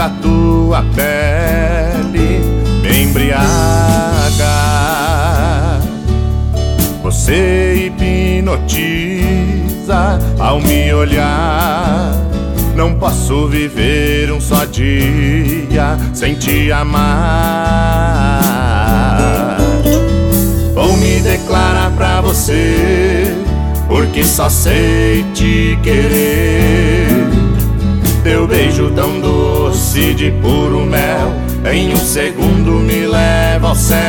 da tua pele me embriaga. Você hipnotiza ao me olhar. Não posso viver um só dia sem te amar. Vou me declarar pra você, porque só sei te querer. Teu beijo tão doce de puro mel, em um segundo me leva ao céu.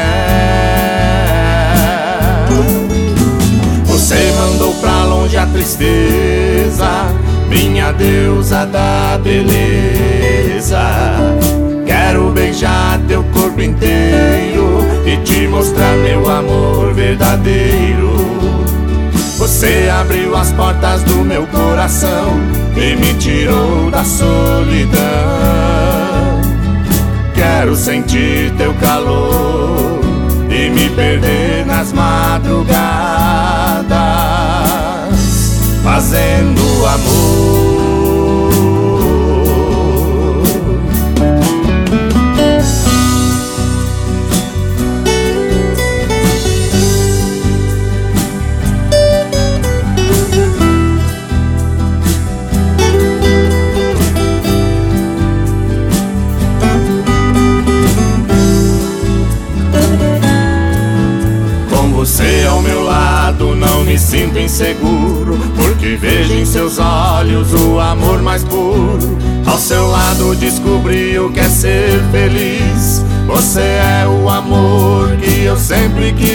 Você mandou pra longe a tristeza, minha deusa da beleza. Quero beijar teu corpo inteiro e te mostrar meu amor verdadeiro. Você abriu as portas do meu coração e me tirou da solidão. Quero sentir teu calor e me perder nas madrugadas, fazendo amor. Você ao meu lado não me sinto inseguro, porque vejo em seus olhos o amor mais puro. Ao seu lado descobri o que é ser feliz. Você é o amor que eu sempre quis.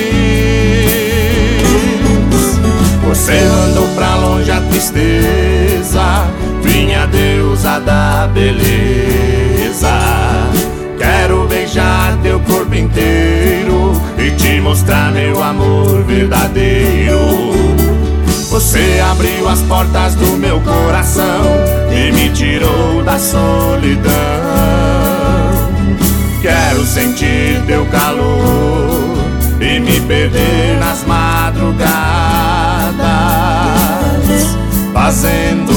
Você mandou pra longe a tristeza, minha deusa da beleza. Quero beijar teu corpo inteiro e te mostrar meu amor verdadeiro. Você abriu as portas do meu coração e me tirou da solidão. Quero sentir teu calor e me perder nas madrugadas, fazendo